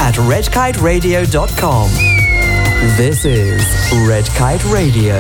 at redkiteradio.com. This is Red Kite Radio.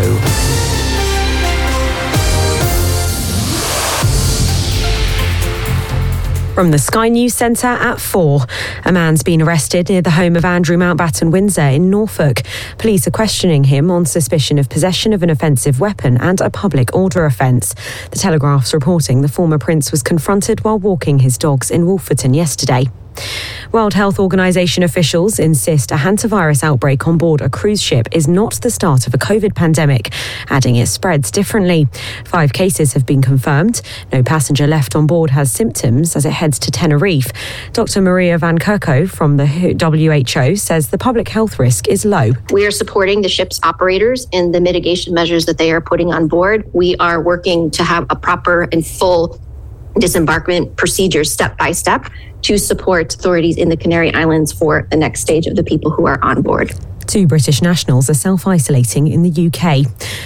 From the Sky News Centre at 4. A man's been arrested near the home of Andrew Mountbatten Windsor in Norfolk. Police are questioning him on suspicion of possession of an offensive weapon and a public order offence. The Telegraph's reporting the former prince was confronted while walking his dogs in Wolferton yesterday. World Health Organization officials insist a hantavirus outbreak on board a cruise ship is not the start of a COVID pandemic, adding it spreads differently. 5 cases have been confirmed. No passenger left on board has symptoms as it heads to Tenerife. Dr. Maria Van Kerkhove from the WHO says the public health risk is low. We are supporting the ship's operators in the mitigation measures that they are putting on board. We are working to have a proper and full disembarkment procedure step by step to support authorities in the Canary Islands for the next stage of the people who are on board. 2 British nationals are self-isolating in the UK.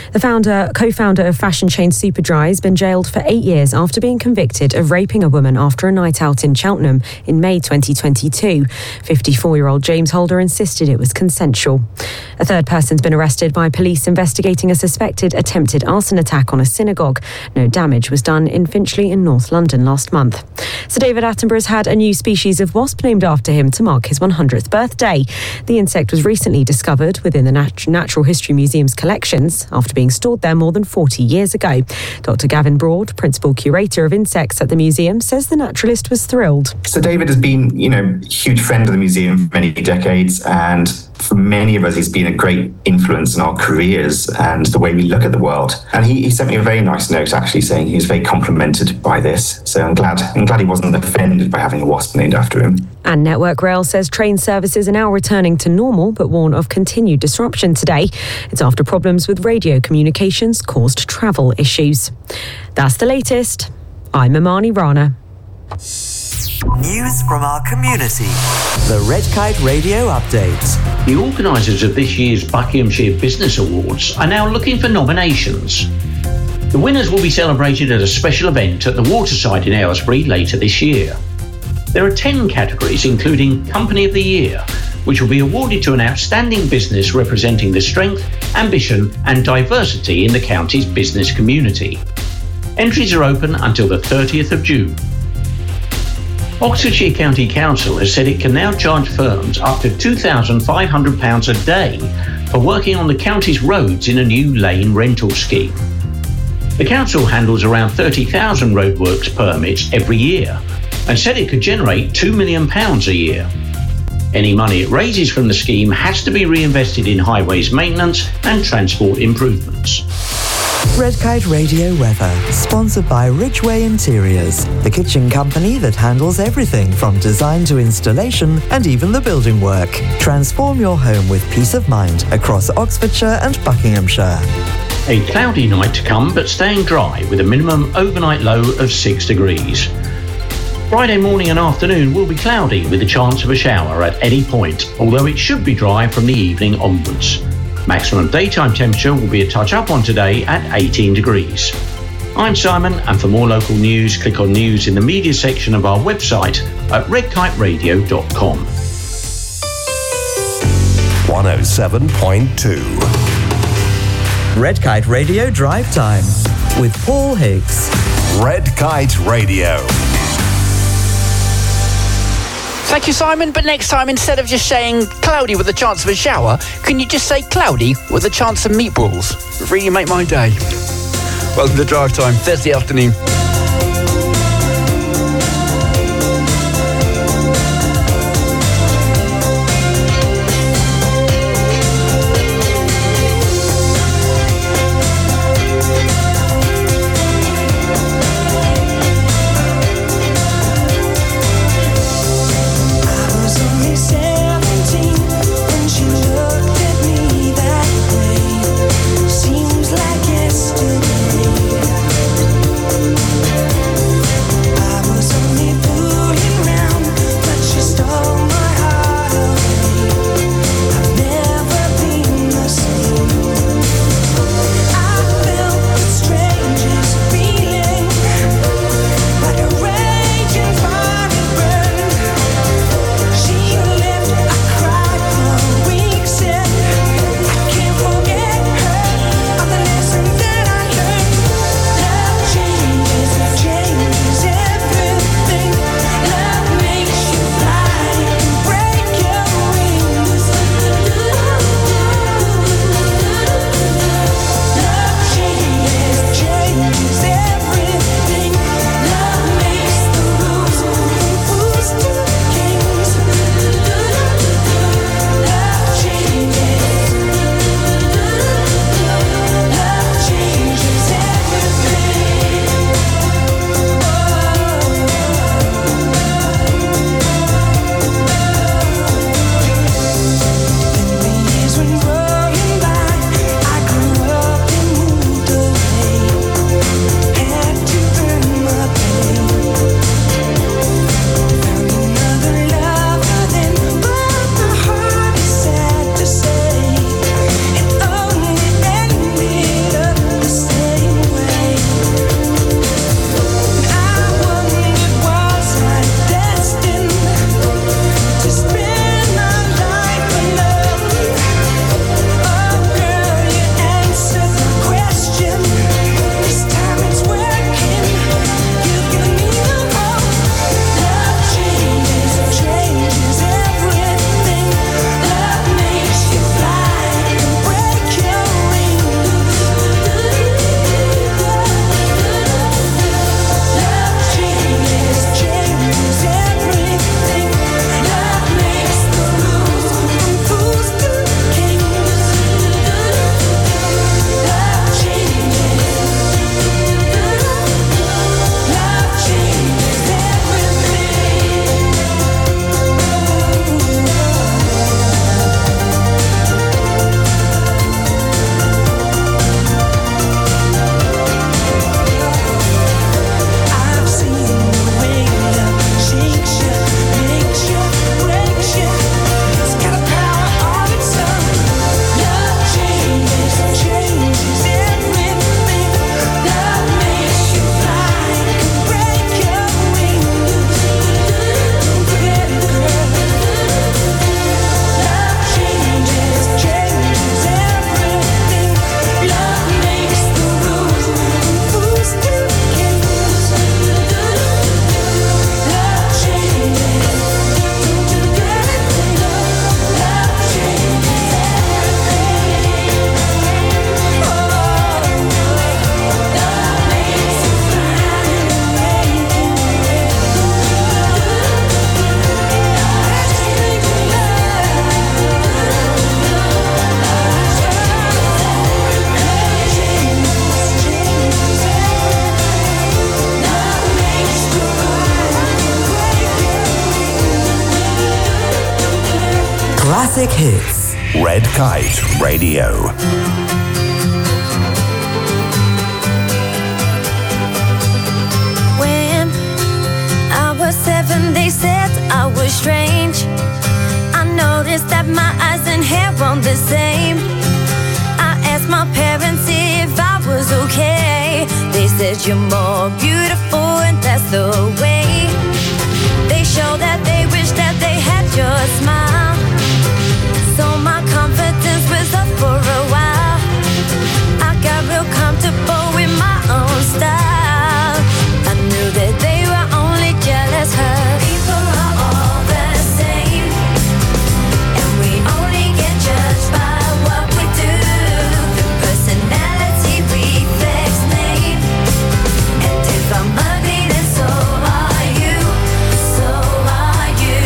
The co-founder of fashion chain Superdry has been jailed for 8 years after being convicted of raping a woman after a night out in Cheltenham in May 2022. 54-year-old James Holder insisted it was consensual. A third person's been arrested by police investigating a suspected attempted arson attack on a synagogue. No damage was done in Finchley in North London last month. Sir David Attenborough's had a new species of wasp named after him to mark his 100th birthday. The insect was recently discovered within the Natural History Museum's collections after being stored there more than 40 years ago. Dr. Gavin Broad, Principal Curator of Insects at the museum, says the naturalist was thrilled. So David has been, a huge friend of the museum for many decades, and for many of us, he's been a great influence in our careers and the way we look at the world. And he sent me a very nice note actually saying he was very complimented by this. So I'm glad he wasn't offended by having a wasp named after him. And Network Rail says train services are now returning to normal, but warn of continued disruption today. It's after problems with radio communications caused travel issues. That's the latest. I'm Imani Rana. News from our community. The Red Kite Radio Update. The organisers of this year's Buckinghamshire Business Awards are now looking for nominations. The winners will be celebrated at a special event at the Waterside in Aylesbury later this year. There are 10 categories, including Company of the Year, which will be awarded to an outstanding business representing the strength, ambition and diversity in the county's business community. Entries are open until the 30th of June. Oxfordshire County Council has said it can now charge firms up to £2,500 a day for working on the county's roads in a new lane rental scheme. The council handles around 30,000 roadworks permits every year and said it could generate £2 million a year. Any money it raises from the scheme has to be reinvested in highways maintenance and transport improvements. Red Kite Radio weather, sponsored by Ridgeway Interiors, the kitchen company that handles everything from design to installation and even the building work. Transform your home with peace of mind across Oxfordshire and Buckinghamshire. A cloudy night to come, but staying dry with a minimum overnight low of 6 degrees. Friday morning and afternoon will be cloudy with a chance of a shower at any point, although it should be dry from the evening onwards. Maximum daytime temperature will be a touch up on today at 18 degrees. I'm Simon, and for more local news, click on news in the media section of our website at redkiteradio.com. 107.2 Red Kite Radio Drive Time with Paul Higgs. Red Kite Radio. Thank you, Simon. But next time, instead of just saying cloudy with a chance of a shower, can you just say cloudy with a chance of meatballs? Really make my day. Welcome to Drive Time, Thursday afternoon. Seems like yesterday. Classic hits. Red Kite Radio. When I was 7, they said I was strange. I noticed that my eyes and hair weren't the same. I asked my parents if I was okay. They said you're more beautiful and that's the way. They show that they wish that they had your smile. So my confidence was up for a while. I got real comfortable with my own style. I knew that they were only jealous. Her people are all the same, and we only get judged by what we do. The personality reflects name, and if I'm ugly, then so are you. So are you.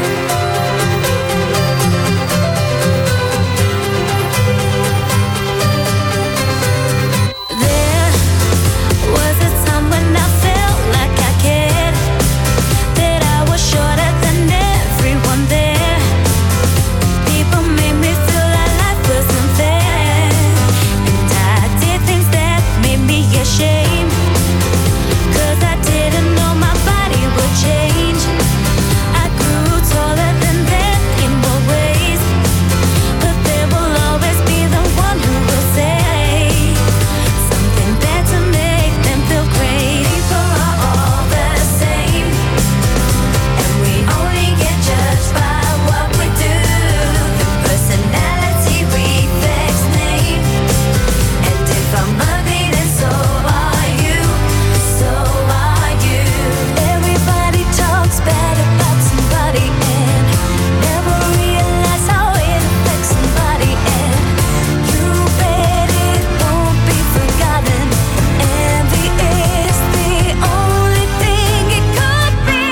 There was a time when I felt like I cared, that I was shorter than everyone there. People made me feel like life wasn't fair, and I did things that made me ashamed, 'cause I didn't know my body would change. I grew taller than them in more ways, but there will always be the one who will say something bad to make them feel great. People are all the same, and we only get judged by what we do. The personality reflects name, and if I'm ugly, then so are you. So are you. Everybody talks bad about somebody and never realize how it affects somebody, and you bet it won't be forgotten. Envy is the only thing it could be.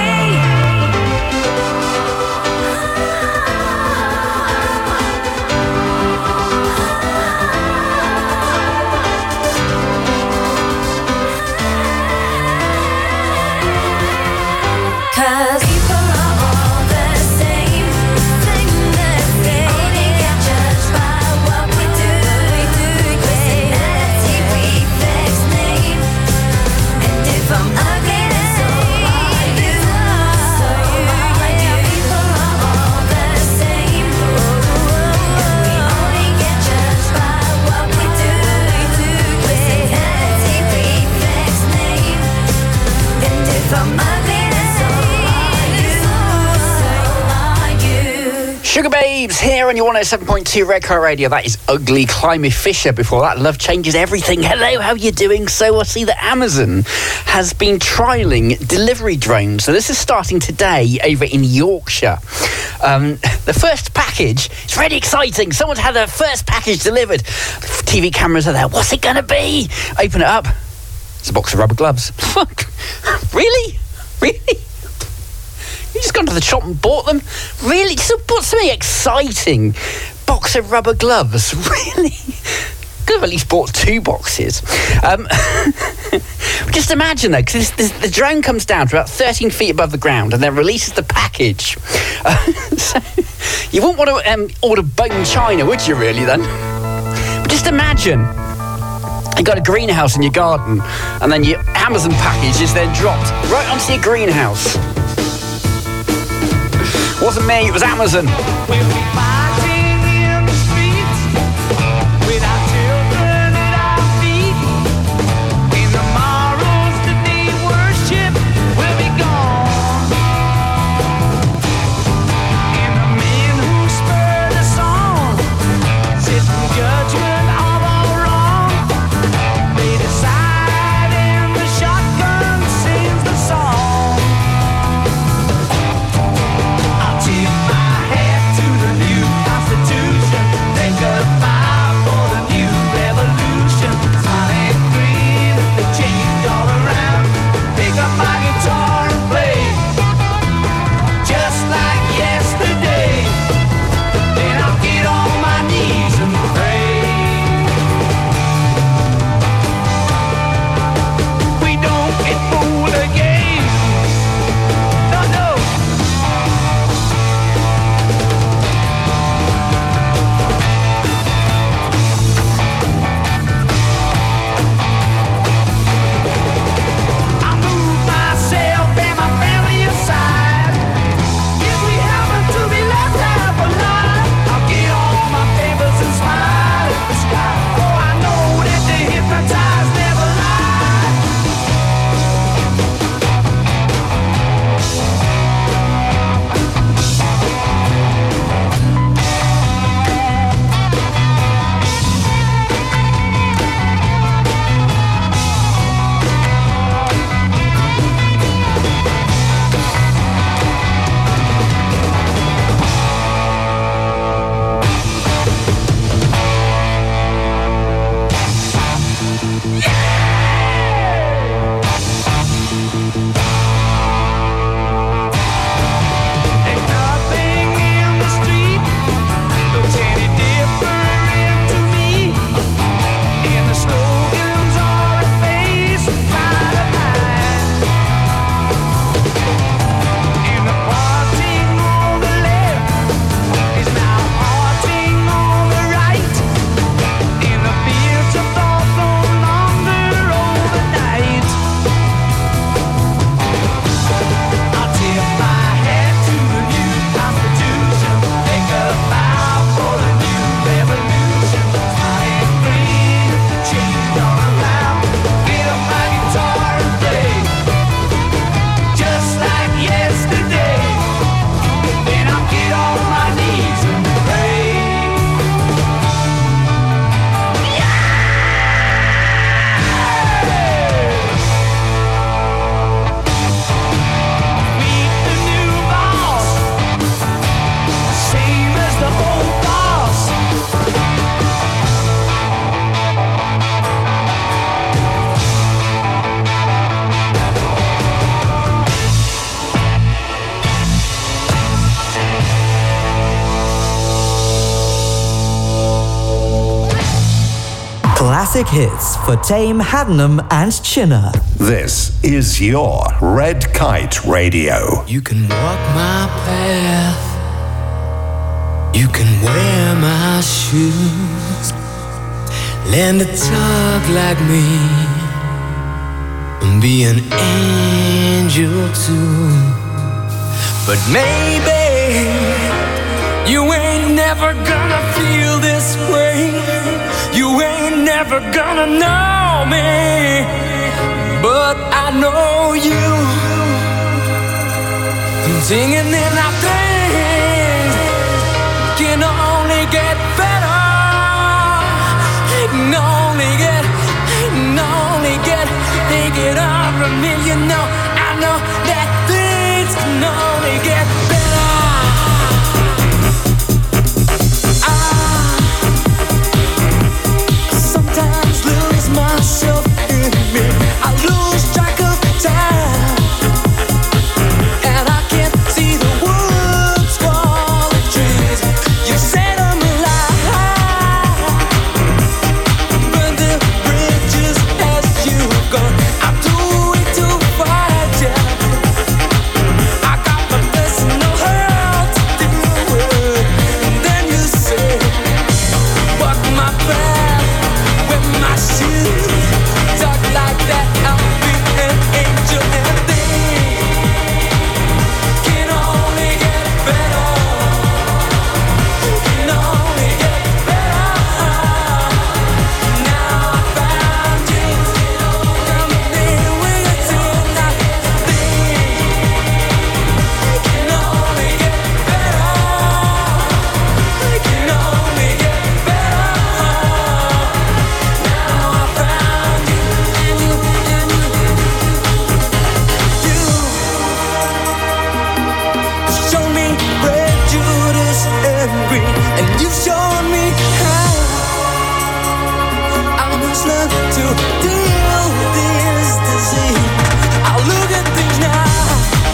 Cause people are all the same, we only get judged by what we do. Personality reflects name, and if I'm ugly, then so are you. So are you. People are all the same, and we only get judged by what we do. Personality reflects name, and if I'm ugly, then so are you. So are you. Sugar Babes here on your 107.2 Red Car Radio. That is Ugly Climby Fisher. Before that, Love Changes Everything. Hello, how you doing? So I see that Amazon has been trialling delivery drones. So this is starting today over in Yorkshire. The first package, it's really exciting. Someone's had their first package delivered. TV cameras are there. What's it going to be? Open it up. It's a box of rubber gloves. Fuck. Really? Really? You just gone to the shop and bought them? Really? Just bought something exciting. Box of rubber gloves? Really? Could have at least bought 2 boxes. Just imagine though, because the drone comes down to about 13 feet above the ground and then releases the package. So you wouldn't want to order bone china, would you really then? But just imagine you got a greenhouse in your garden and then your Amazon package is then dropped right onto your greenhouse. Wasn't me, it was Amazon. I'll tip my hat to the new classic hits for Tame, Haddenham and Chinner. This is your Red Kite Radio. You can walk my path. You can wear my shoes. Learn to talk like me. And be an angel too. But maybe you ain't never gonna feel this way. You ain't never gonna know me. But I know you. I'm singing in our things can only get better. It can only get take it all from me. You know, I know that things can only get better. I sometimes lose myself in me. I lose track of time, and I can't see the woods for the trees. You set them alive, burn the bridges as you go. I'm too weak to fight ya. I got my personal hell to deal with. And then you say, walk my path with my shoes. Talk like that, I'll be an angel. And things can only get better. Can only get better. Now I found you. Come in with you tonight. Things can only get better. Can only get better. Now I found you. You show me prejudice and greed, and you showed me how I must learn to deal with this disease. I look at things now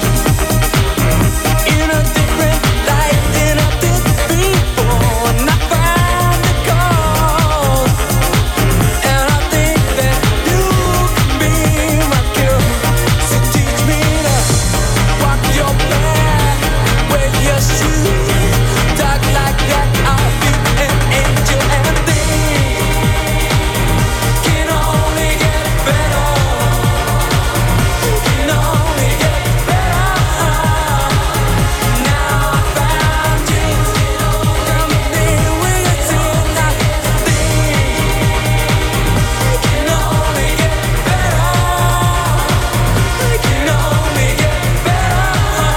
in a different light than I did before, and I found the cause. And I think that you can be my cure. So teach me to walk your path, wear your shoes, talk like that. I'll be an angel, and things can only get better. Can only get better. Now I found you. Come in with you tonight. Things can only get better. Can only get better.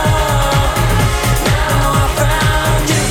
Now I found you.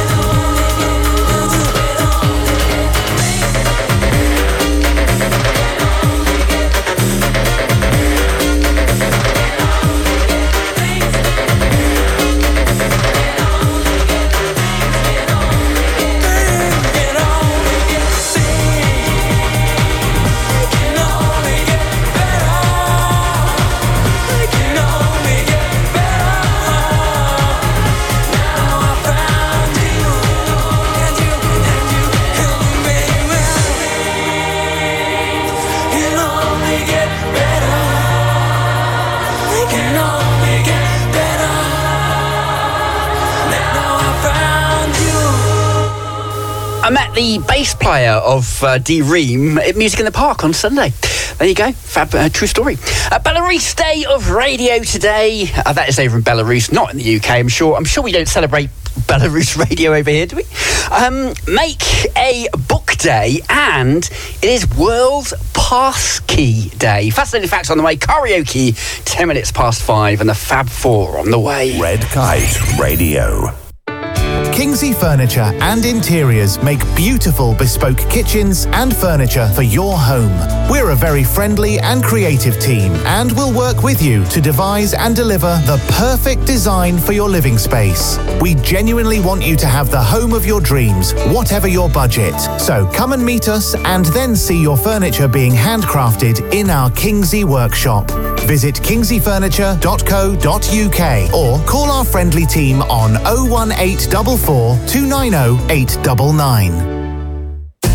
I met the bass player of D-Ream at Music in the Park on Sunday. There you go, fab, true story. Belarus Day of Radio today. That is over in Belarus, not in the UK. I'm sure we don't celebrate Belarus radio over here, do we? Make a book day, and it is World Passkey Day. Fascinating facts on the way. Karaoke, 10 minutes past 5, and the Fab Four on the way. Red Kite Radio. Kingsley Furniture and Interiors make beautiful bespoke kitchens and furniture for your home. We're a very friendly and creative team, and we'll work with you to devise and deliver the perfect design for your living space. We genuinely want you to have the home of your dreams, whatever your budget. So come and meet us and then see your furniture being handcrafted in our Kingsley workshop. Visit kingsleyfurniture.co.uk or call our friendly team on 01844 290 899.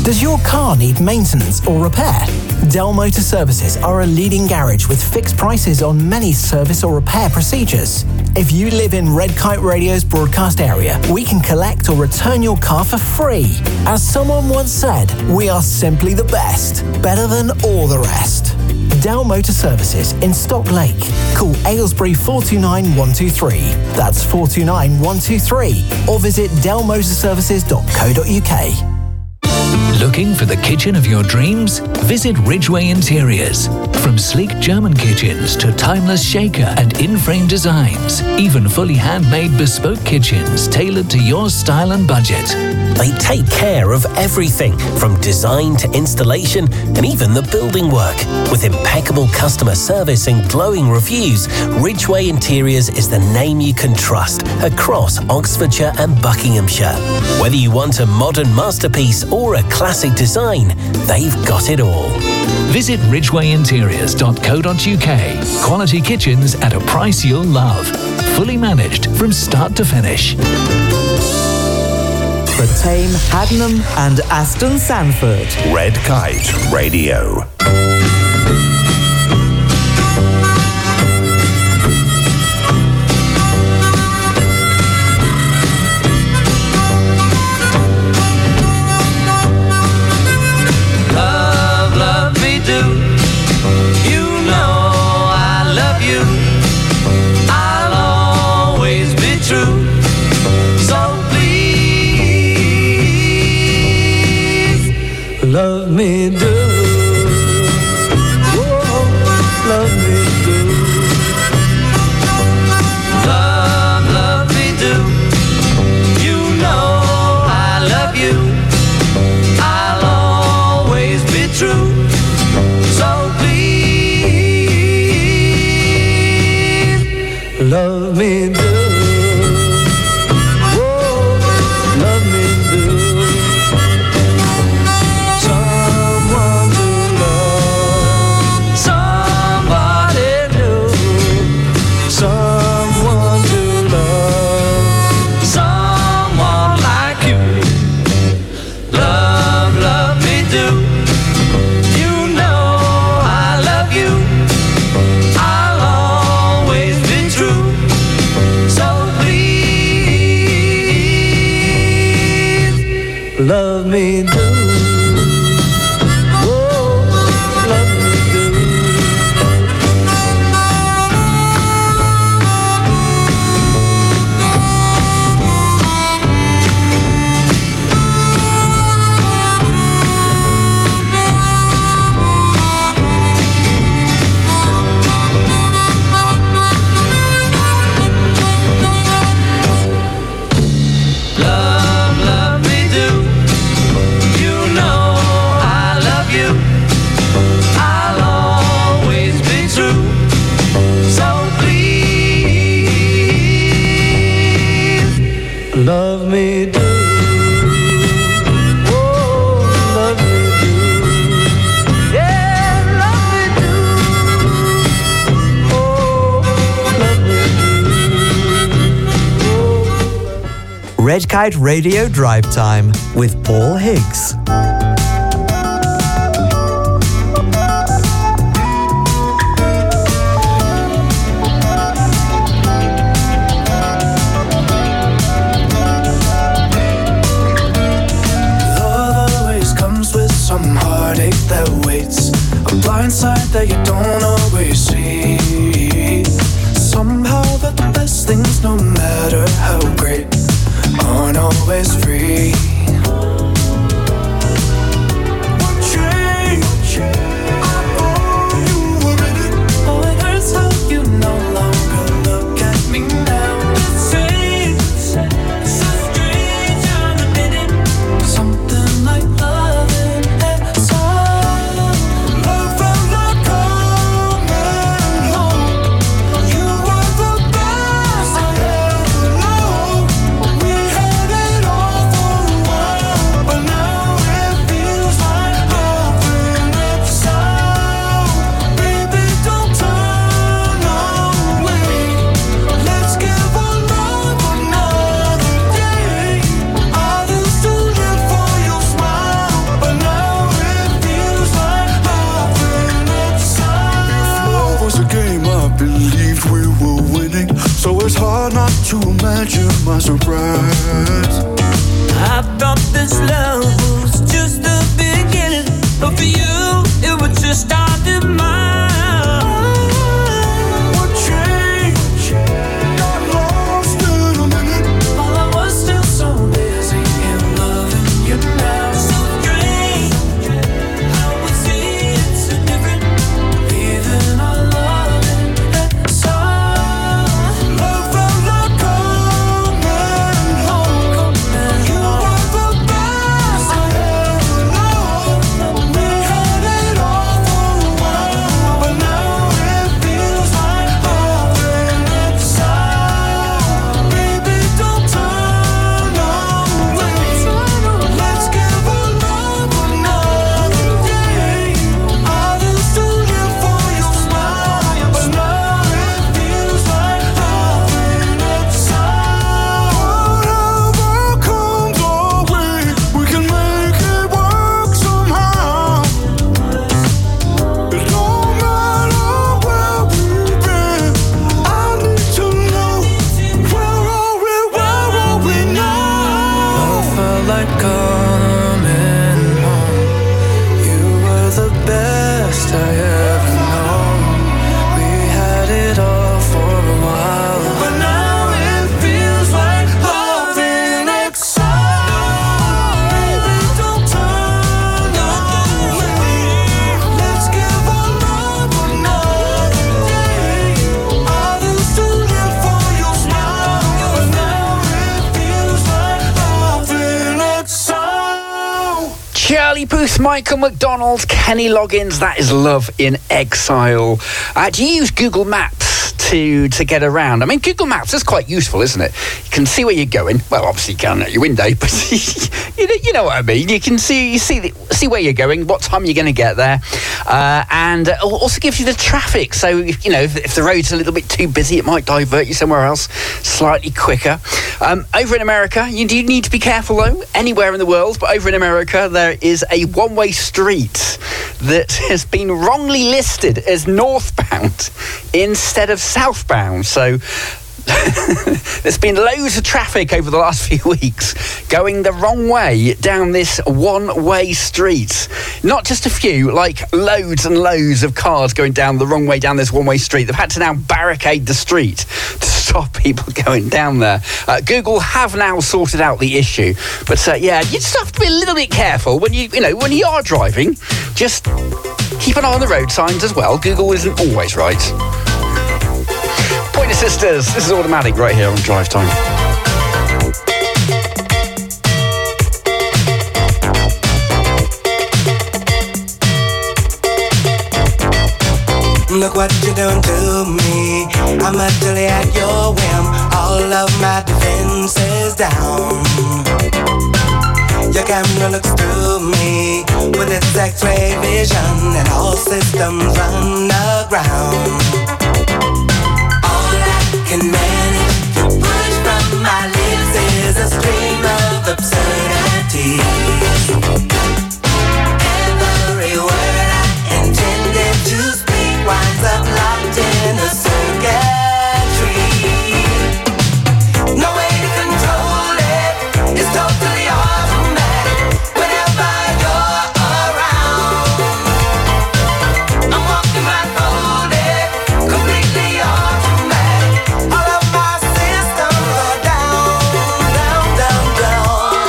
Does your car need maintenance or repair? Dell Motor Services are a leading garage with fixed prices on many service or repair procedures. If you live in Red Kite Radio's broadcast area, we can collect or return your car for free. As someone once said, we are simply the best, better than all the rest. Dell Motor Services in Stock Lake. Call Aylesbury 429 123. That's 429 123. Or visit dellmotorservices.co.uk. Looking for the kitchen of your dreams? Visit Ridgeway Interiors. From sleek German kitchens to timeless shaker and in-frame designs, even fully handmade bespoke kitchens tailored to your style and budget. They take care of everything from design to installation and even the building work. With impeccable customer service and glowing reviews, Ridgeway Interiors is the name you can trust across Oxfordshire and Buckinghamshire. Whether you want a modern masterpiece or a classic design, they've got it all. Visit ridgwayinteriors.co.uk. Quality kitchens at a price you'll love. Fully managed from start to finish. For Tame, Haddenham and Aston Sandford. Red Kite Radio. Love me do, oh, love me do. Love me do. You know I love you. I'll always be true. So please, love me do. Love me do. Love me do. Oh, love me do. Yeah, love me do. Oh, love me do. Red Kite Radio Drive Time with Paul Higgs. That waits, a blind side that you don't always see. Somehow the best things, no matter how great, aren't always free. Oh, it hurts how you no longer look at me now. It seems so strange, I'm admitting something like loving at some. Love felt like coming home. You were the best I ever known. We had it all for a to imagine my surprise. I thought this love was just the beginning, but for you, it was just our demise. What changed? Got lost in a minute. While I was still so busy in loving you now. So strange how we see it so different, leaving our love in that song. Love felt like coming home. You were the best I ever known. We had it all for a while, but now it feels like heaven itself. Baby, don't turn away. Let's give our love another day. I used to live for your smile, but now it feels like heaven itself. Whatever comes our way, we can make it work somehow. It don't matter where we've been. I need to know, where are we now? Felt like coming home. You were the best I ever known. We had it all for a while, But now it feels like love in exile. Baby, don't turn away. Let's give our love another day. I used to live for your smile, but now it feels like love in exile. Charlie Puth, Michael McDonald, Kenny Loggins, that is Love in Exile. Do you use Google Maps to get around? I mean, Google Maps is quite useful, isn't it? You can see where you're going. Well, obviously you can at your window, but you know what I mean. You can see where you're going, what time you're going to get there, and it also gives you the traffic. So if the road's a little bit too busy, it might divert you somewhere else slightly quicker. Over in America, you do need to be careful though. Anywhere in the world, but over in America, there is a one-way street that has been wrongly listed as northbound instead of southbound. So there's been loads of traffic over the last few weeks going the wrong way down this one-way street. Not just a few, like loads and loads of cars going down the wrong way down this one-way street. They've had to now barricade the street to stop people going down there. Google have now sorted out the issue, but you just have to be a little bit careful when you are driving. Just keep an eye on the road signs as well. Google isn't always right. Pointer Sisters, this is Automatic right here on Drive Time. Look what you done to me. I'm utterly at your whim. All of my defenses down. Your camera looks through me with its X-ray vision, and all systems run aground. All I can manage to push from my lips is a stream of absurdity. Every word I intended to speak winds up locked in a circuitry. No way to control it. It's totally automatic. Whenever you're around, I'm walking blindfolded, completely automatic. All of my systems are down, down, down, down.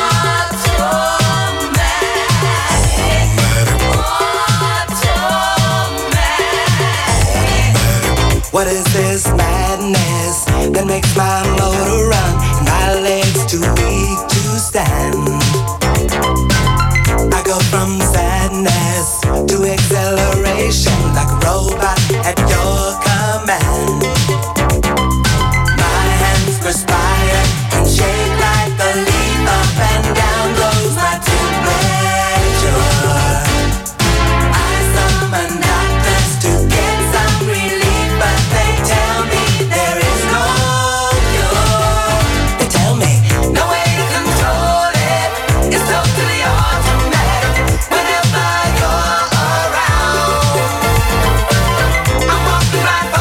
Automatic. What is this madness that makes my motor run and my legs too weak to stand? I go from sadness to acceleration like a robot at your command. My hands perspire and shake like a leaf. Up and down goes my temperature. I summon doctors to get some relief, but they tell me there is no cure. They tell me no way to control it. It's totally automatic. Whenever you're around, I'm walking right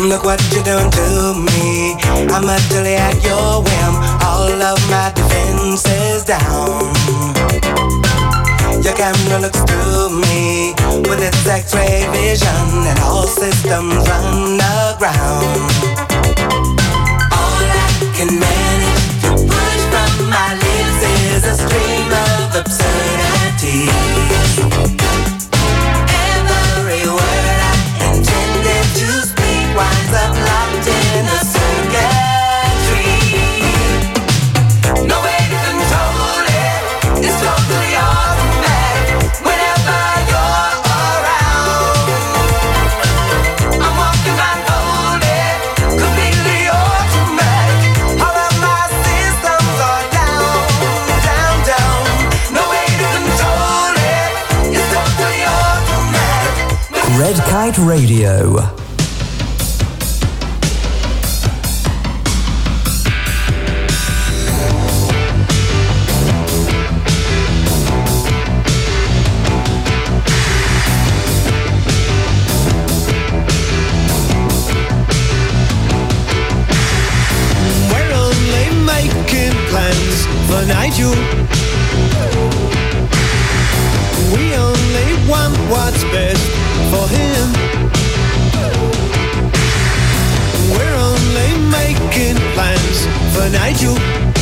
Look what you're doing to me. I'm utterly at your whim. All of my defenses down. Your camera looks through me with its X-ray vision, and all systems run aground. All I can manage to push from my lips is a stream of absurdity. Every word I intended to speak winds up locked in the circuitry. No way to control it. It's totally automatic. Whenever you're around, I'm walking blindfolded, completely automatic. All of my systems are down, down, down. No way to control it. It's totally automatic. Red Kite Radio. We're only making plans for Nigel. We only want what's best for him. We're only making plans for Nigel.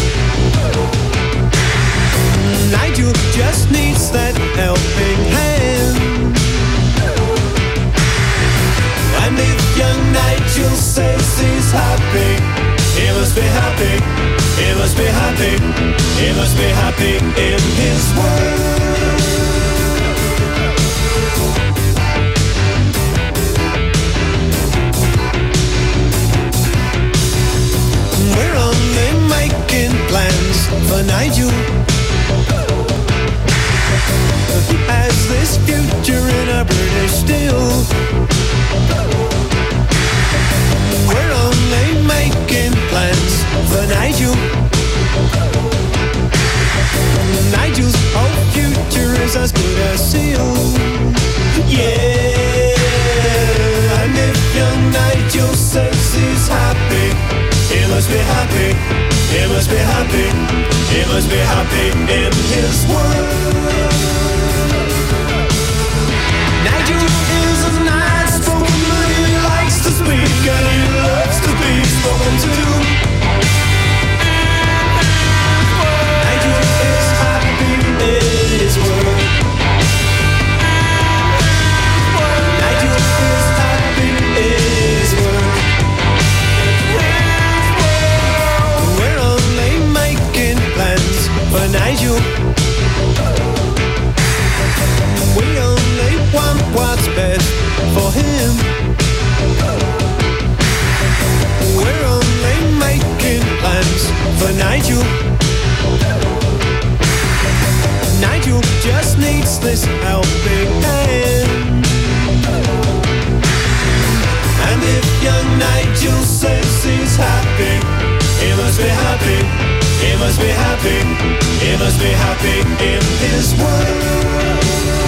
Nigel just needs that helping hand. And if young Nigel says he's happy, he must be happy, he must be happy, he must be happy in his world. We're only making plans for Nigel. As this future in a British steel. We're only making plans for Nigel. Nigel's whole future is as good as sealed. Yeah. And if young Nigel says he's happy, he must be happy, he must be happy, he must be happy in his world. Nigel is a nice spoken man, he likes to speak and he loves to be spoken to. Nigel is happy in his world. Nigel is happy in his world. We're only making plans for Nigel. We only want what's best for him. We're only making plans for Nigel. Nigel just needs this helping hand. And if young Nigel says he's happy, he must be happy, he must be happy, he must be happy in his world.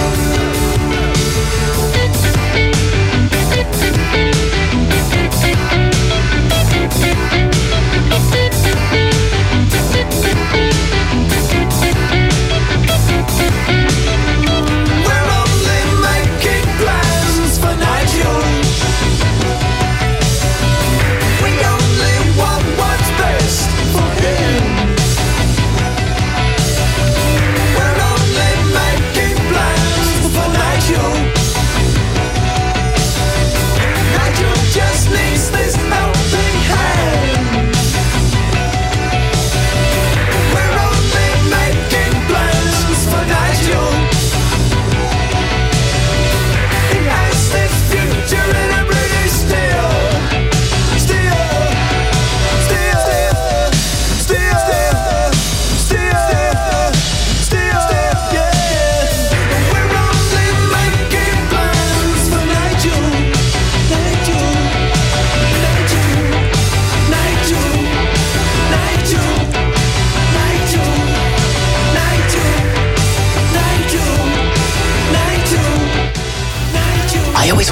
We're only making plans for Nigel. We only want what's best for him. We're only making plans.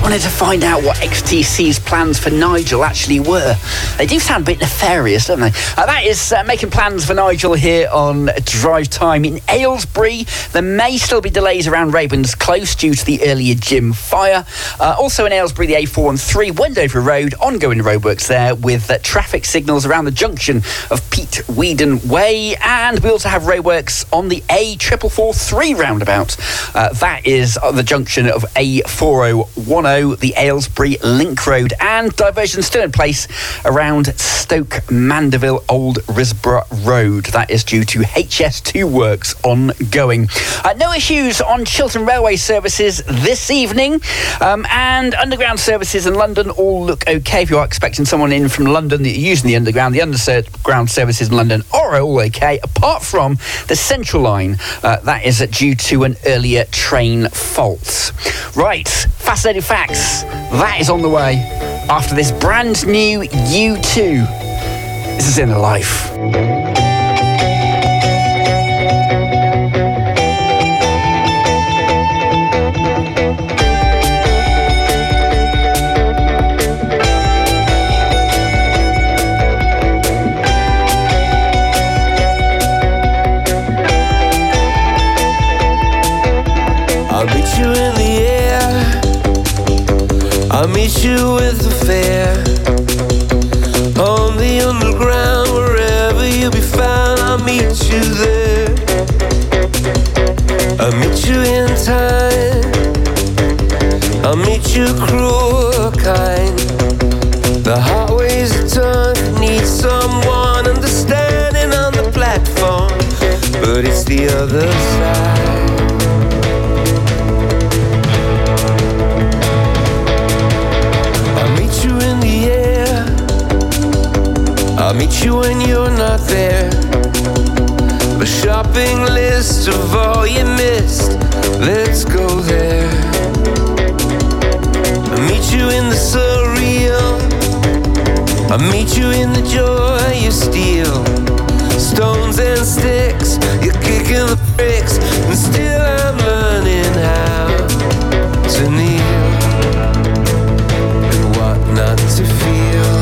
wanted to find out what XTC's plans for Nigel actually were. They do sound a bit nefarious, don't they? That is making plans for Nigel here on Drive Time. In Aylesbury, there may still be delays around Ravens Close due to the earlier gym fire. Also in Aylesbury, the A413 Wendover Road, ongoing roadworks there with traffic signals around the junction of Pete Weedon Way. And we also have roadworks on the A4443 roundabout. That is the junction of A4010, the Aylesbury Link Road, and diversion still in place around Stoke Mandeville Old Risborough Road. That is due to HS2 works ongoing. No issues on Chiltern Railway services this evening, and underground services in London all look okay. If you are expecting someone in from London that you're using the underground services in London are all okay, apart from the Central Line. That is due to an earlier train fault. Right, fascinating facts. That is on the way after this brand new U2. This is Inner Life. I'll meet you in the air. I'll meet you at the fair. On the underground, wherever you'll be found, I'll meet you there. I'll meet you in time. I'll meet you cruel or kind. The hard ways of time need someone understanding on the platform, but it's the other side. I'll meet you when you're not there. The shopping list of all you missed, let's go there. I'll meet you in the surreal. I'll meet you in the joy you steal. Stones and sticks, you're kicking the bricks, and still I'm learning how to kneel and what not to feel.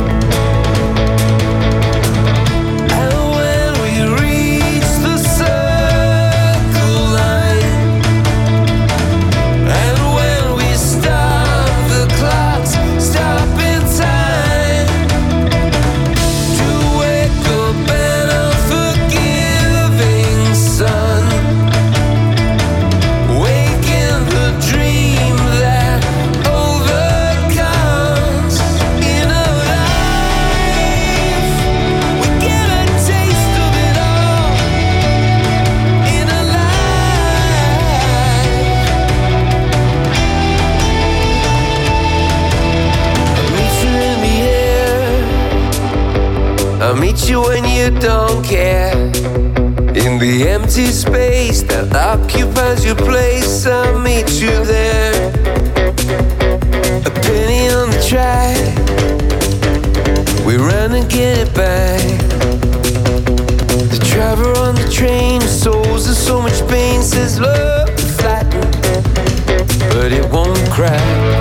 I'll meet you when you don't care. In the empty space that occupies your place, I'll meet you there. A penny on the track, we run and get it back. The driver on the train, souls in so much pain, says love will flatten, but it won't crack.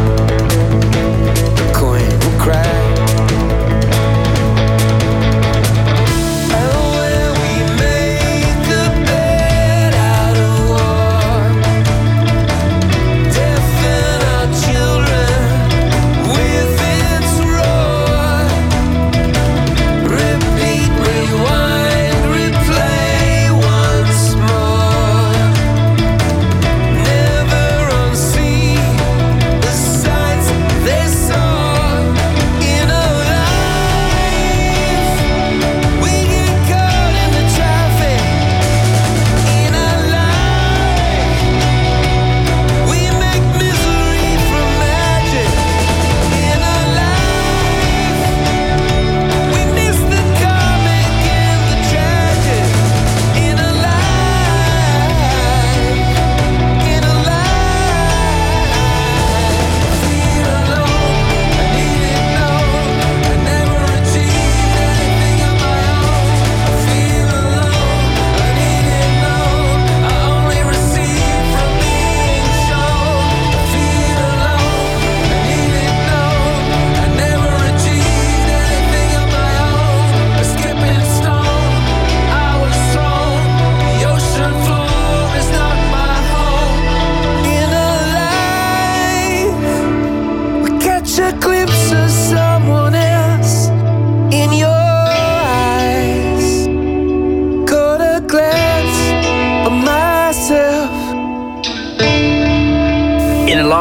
The coin will crack.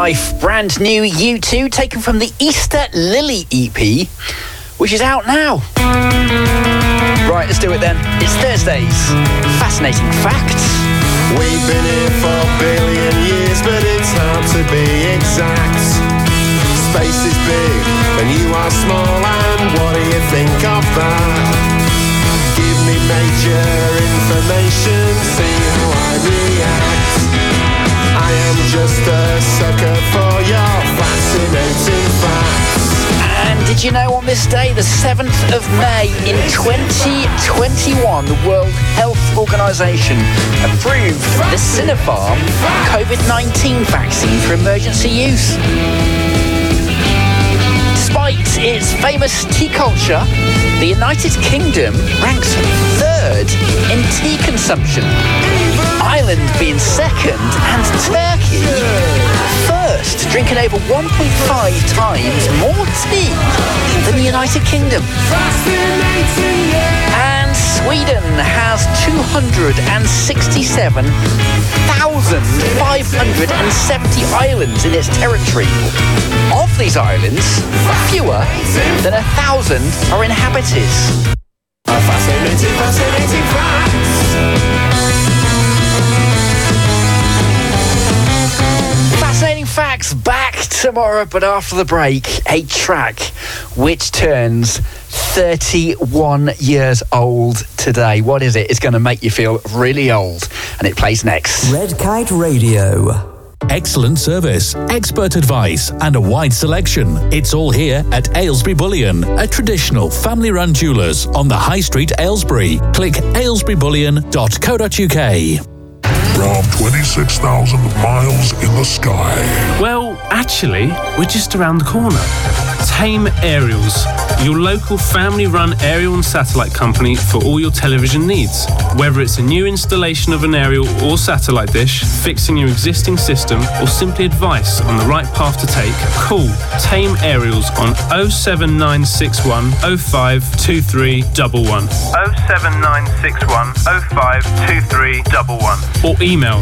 Life, brand new U2, taken from the Easter Lily EP, which is out now. Right, let's do it then. It's Thursdays. Fascinating facts. We've been here for a billion years, but it's hard to be exact. Space is big and you are small, and what do you think of that? Give me major information, see how I react. I am just a sucker for your fascinating facts. And did you know on this day, the 7th of May in 2021, the World Health Organization approved the Sinopharm COVID-19 vaccine for emergency use. Despite its famous tea culture, the United Kingdom ranks 3rd in tea consumption, Ireland being 2nd and Turkey 1st, drinking over 1.5 times more tea than the United Kingdom. And Sweden has 267,570 islands in its territory. Of these islands, fewer than 1,000 are inhabited. Fascinating facts. Fascinating facts back tomorrow, but after the break, a track which turns 31 years old today. What is it? It's going to make you feel really old, and it plays next. Red Kite Radio. Excellent service, expert advice, and a wide selection. It's all here at Aylesbury Bullion, a traditional family-run jewellers on the High Street, Aylesbury. Click aylesburybullion.co.uk. From 26,000 miles in the sky. Well, actually, we're just around the corner. Tame Aerials, your local family-run aerial and satellite company for all your television needs. Whether it's a new installation of an aerial or satellite dish, fixing your existing system, or simply advice on the right path to take, call Tame Aerials on 07961 052311. 07961 052311. Or email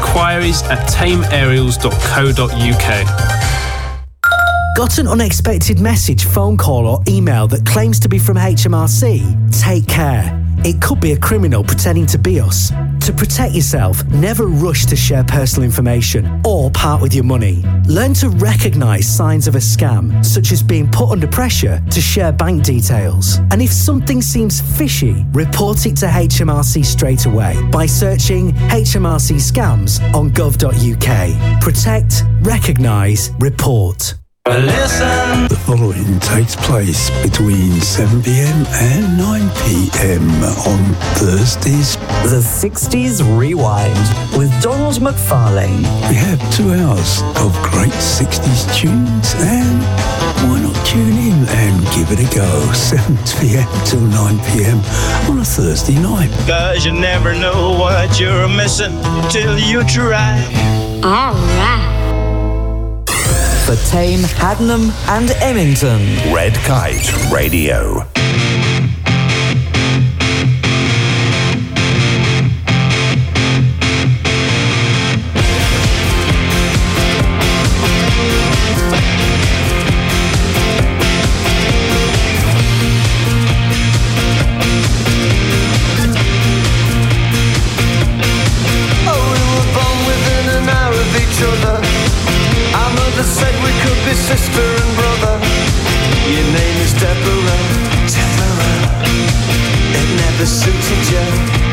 inquiries@tameaerials.co.uk. Got an unexpected message, phone call or email that claims to be from HMRC? Take care. It could be a criminal pretending to be us. To protect yourself, never rush to share personal information or part with your money. Learn to recognise signs of a scam, such as being put under pressure to share bank details. And if something seems fishy, report it to HMRC straight away by searching HMRC scams on gov.uk. Protect, recognise, report. Listen. The following takes place between 7 p.m. and 9 p.m. on Thursdays. The 60s Rewind with Donald McFarlane. We have 2 hours of great 60s tunes, and why not tune in and give it a go? 7 p.m. till 9 p.m. on a Thursday night. 'Cause you never know what you're missing till you try. All right. For Tame, Haddenham and Emmington. Red Kite Radio. Said we could be sister and brother. Your name is Deborah, it never suited you.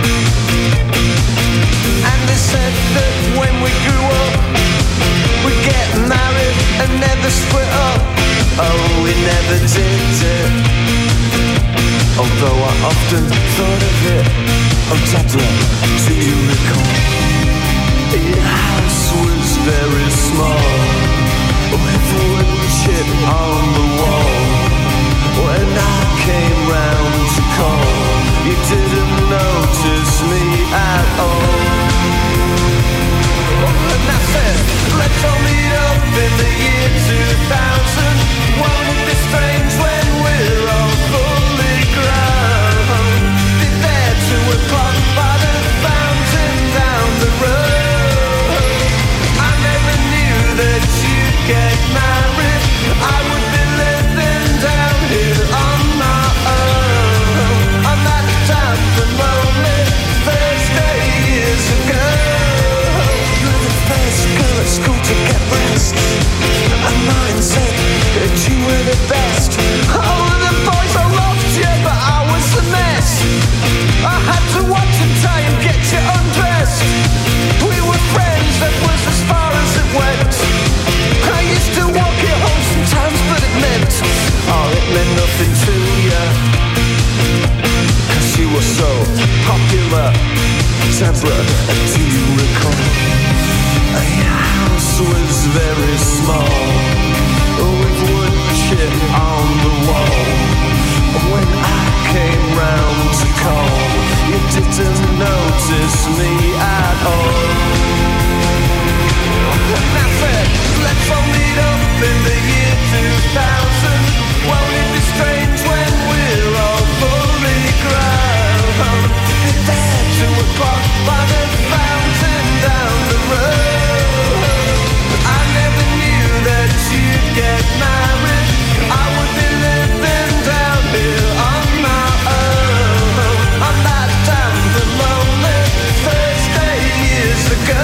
And they said that when we grew up, we'd get married and never split up. Oh, we never did it. Although I often thought of it. Oh, Deborah, do you recall? Your house was very small, with a wooden chip on the wall. When I came round to call, you didn't notice me at all. And I said, let's all meet up in the year 2000. Won't it be strange when we're all fully grown? Be there to a clock by the fountain down the road. I never knew that you the best. Oh, the boys I loved you, but I was a mess. I had to watch and tie and get you undressed. We were friends, that was as far as it went. I used to walk you home sometimes, but it meant, oh, it meant nothing to you. 'Cause you were so popular. Deborah, do you recall? Your house was very small, with wood chip on the wall. When I came round to call, you didn't notice me at all. And I said, let's all meet up in the year 2000. Won't it be strange when we're all fully grown? It's there 2 o'clock by the fountain down the road. I never knew that you'd get married. I would be living down here on my own. On that damn lonely Thursday years ago.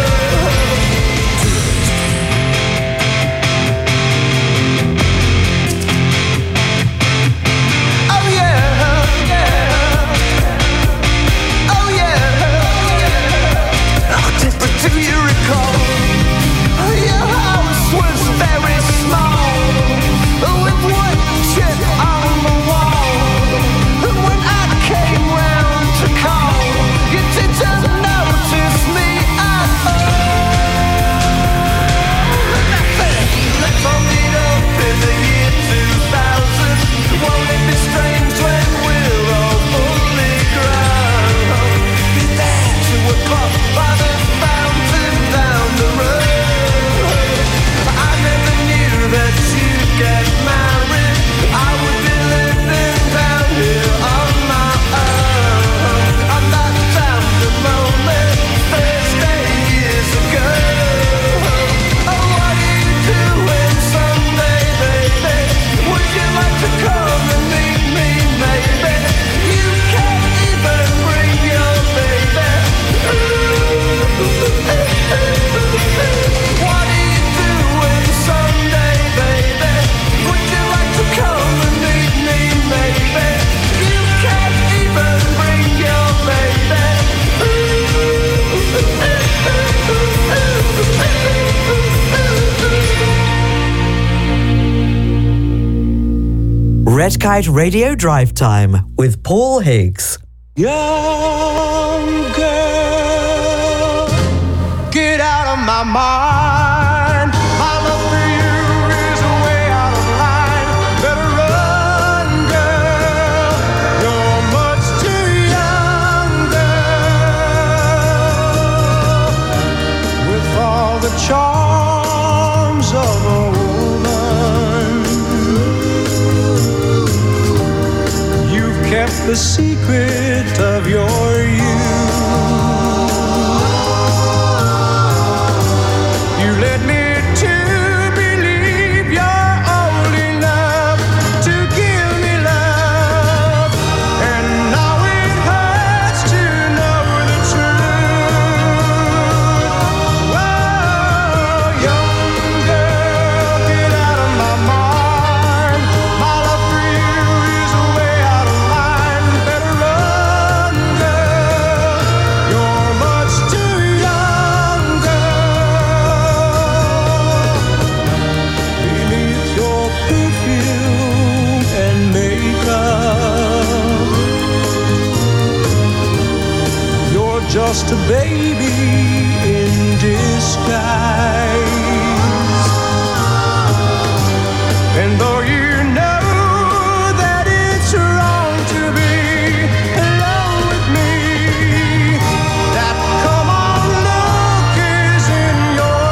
Oh yeah, yeah. Oh yeah, yeah. Oh, Deborah, do you recall? Your house was very small, with wood chip on the wall. And when I came round to call, you didn't notice me at all. And I said, let's all meet up in the year 2000. Won't it be strange when we're all fully grown? Be there 2 o'clock by the fountain down the road. I never knew that you'd get married. I would be living down here on my own. On that damn lonely Thursday years ago. Oh, what are you doing Sunday, baby? Would you like to come and meet me, maybe? You can't even bring your baby. What are you doing Sunday, baby? Would you like to come and meet me, maybe? You can't even bring your baby. Red Kite Radio Drive Time with Paul Higgs. Young girl, get out of my mind. My love for you is way out of line. Better run, girl. You're much too young, girl. With all the charms of a woman, you've kept the secret of your youth. You led me to believe you're old enough to give me love, and now it hurts to know the truth. Whoa, young girl, get out of my mind. My love for you is way out of line. Better run, girl. You're much too young, girl. Beneath your perfume and makeup, you're just a baby in disguise. And though you know that it's wrong to be alone with me, that come on look is in your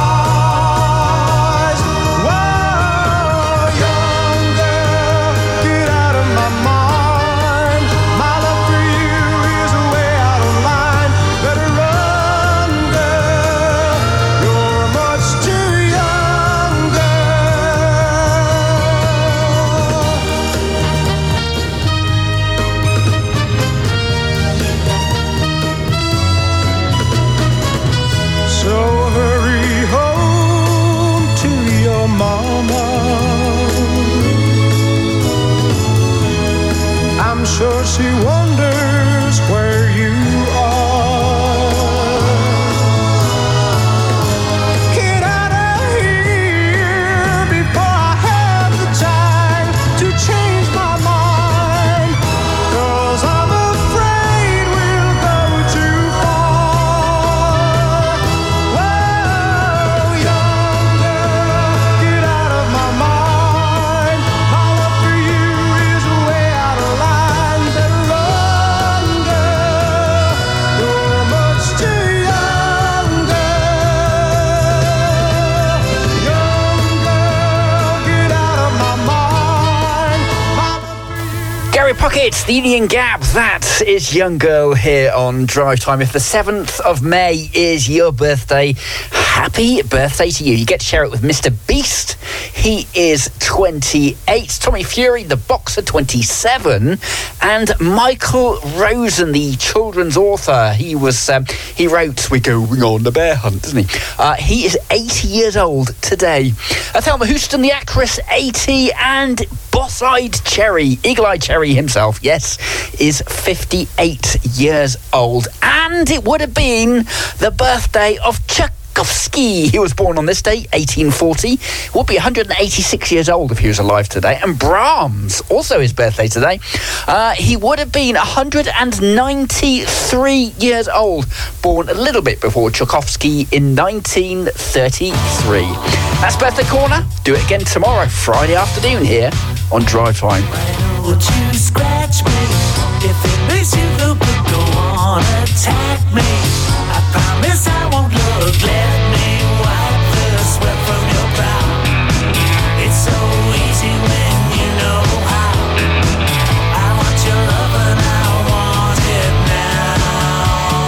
eyes. Whoa, young girl, get out of my mind. My love for you is way out of line. Better run, girl. sure she wonders where you are. Get out of here before I have the time to change my mind, 'cause I'm afraid we'll go too far. Whoa, young girl, get out of my mind. My love for you is way out of line. Better run, girl. You're much too young, girl. Young girl, get out of my mind. Gary Pockets, the Union Gap. That is Young Girl here on Drive Time. If the 7th of May is your birthday, happy birthday to you. You get to share it with Mr. Beast. He is 28. Tommy Fury, the boxer, 27. And Michael Rosen, the children's author. He wrote We're Going on the Bear Hunt, doesn't he? He is 80 years old today. Thelma Houston, the actress, 80. And Boss-Eyed Cherry, Eagle-Eyed Cherry himself, yes, is 58 years old. And it would have been the birthday of Tchaikovsky. He was born on this day, 1840. Would be 186 years old if he was alive today. And Brahms, also his birthday today. He would have been 193 years old. Born a little bit before Tchaikovsky in 1933. That's Birthday Corner. Do it again tomorrow, Friday afternoon here on Drive Time. Would you scratch me if it makes you feel good? Go on, attack me. I promise I won't look. Let me wipe the sweat from your brow. It's so easy when you know how. I want your love and I want it now.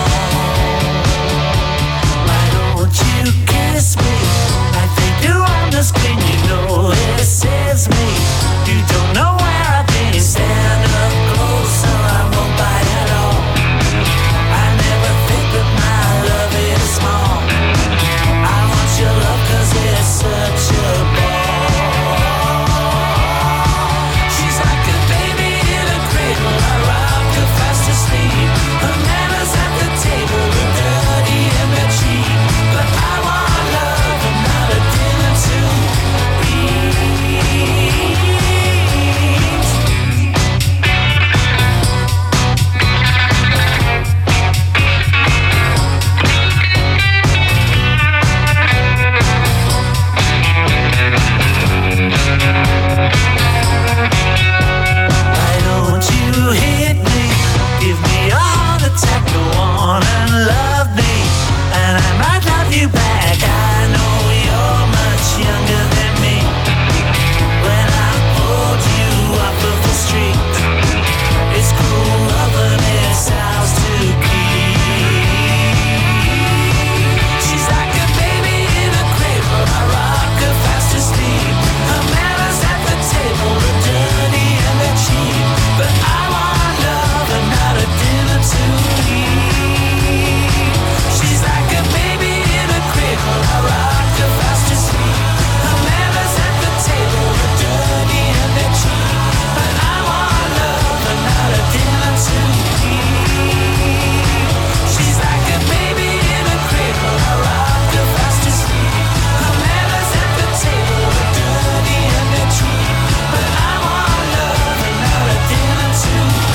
Why don't you kiss me like they do on the screen? You know this is me. You don't know where I've been. Stand up close or I won't bite at all. I never think that my love is small. I want your love 'cause it's such a ball. She's like a baby in a cradle. I rock her fast asleep. Her manners at the table are dirty and they're cheap. But I want love and not a dinner to eat. Why don't you hit me? Give me a heart attack. Go on and love me, and I might love you back. I know you're much younger than me. When I pulled you off of the street, it's cool loving it's ours to keep. She's like a baby in a cradle. I rock her fast asleep. Her manners at the table are dirty and they're cheap. But I want love and not a dinner to eat. She's like a baby in a cradle. I rock her fast asleep. Her manners at the table are dirty and they're cheap. But I want love and not a dinner to eat. She's like a baby in a cradle. I rock her fast asleep. Her manners at the table are dirty and they're cheap. But I want love and not a dinner to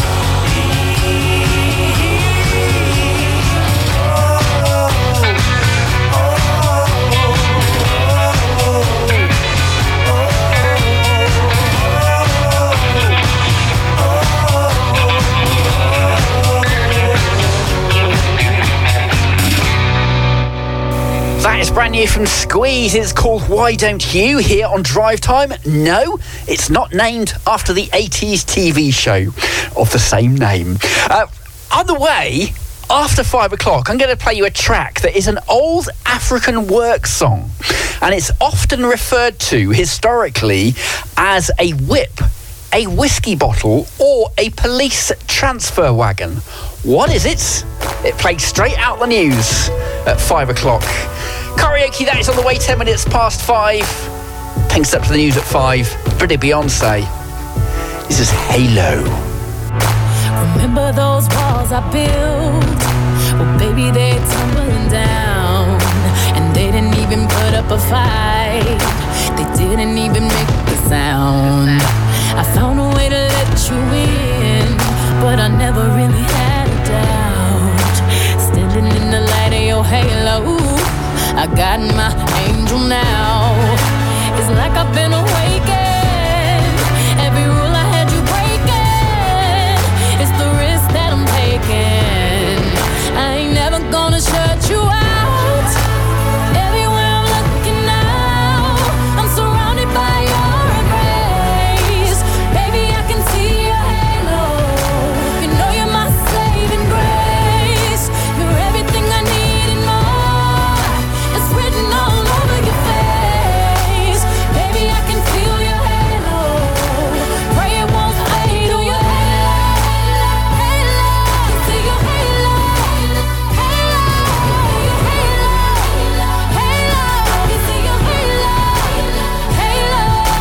That is brand new from Squeeze. It's called Why Don't You here on Drive Time. No, it's not named after the 80s TV show of the same name. On the way, after 5 o'clock, I'm going to play you a track that is an old African work song. And it's often referred to historically as a whip, a whiskey bottle, or a police transfer wagon. What is it? It played straight out the news at 5 o'clock. Karaoke, that is on the way, 10 minutes past 5. Thanks up to the news at 5. Pretty Beyonce. This is Halo. Remember those walls I built? Well, baby, they're tumbling down. And they didn't even put up a fight. They didn't even make a sound. I found a way to let you in, but I never really had a doubt. Standing in the light of your halo, I got my angel now. It's like I've been awakened. Every rule I had you breaking. It's the risk that I'm taking. I ain't never gonna shut you out. Everywhere I'm looking now, I'm surrounded by your embrace. Baby, I can see your halo. You know you're my saving grace. You're everything I need and more. It's written all over your face. Baby, I can feel your halo. Pray it won't fade. Oh, your halo, halo. I see your halo, halo, your halo, halo. You see your halo, halo.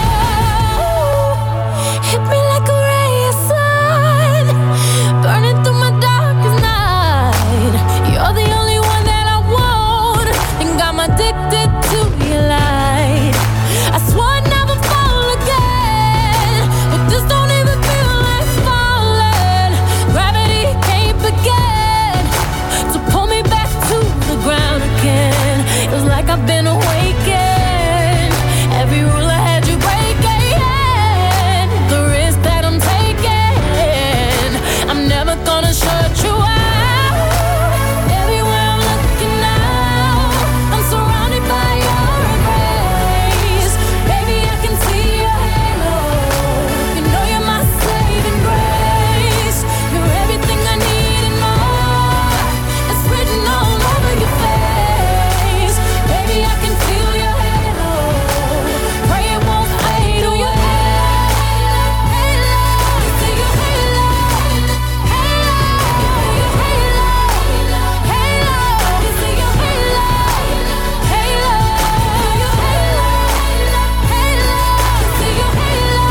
Hit me like a ray of sun, burning through my darkest night. You're the only one that I want, and I'm addicted to your light. I swore I'd never fall again, but this don't even feel like falling. Gravity can't begin to pull me back to the ground again. It was like I've been awakened. Every rule I had you breaking. The risk that I'm taking, I'm never gonna shut you out. Everywhere I'm looking now, I'm surrounded by your embrace. Baby, I can see your halo. You know you're my saving grace. You're everything I need and more. It's written all over your face. Baby, I can feel your halo. Pray it won't fade. Oh, your halo, halo. I see your halo, halo, your halo, halo. You see your halo, halo, your halo, halo. You see your halo,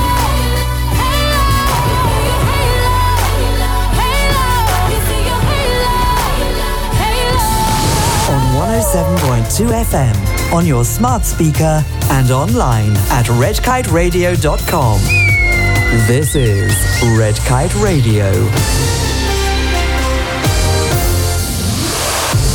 halo, your halo, halo. You see your halo, halo. On 107.2 FM, on your smart speaker, and online at redkiteradio.com. This is Red Kite Radio.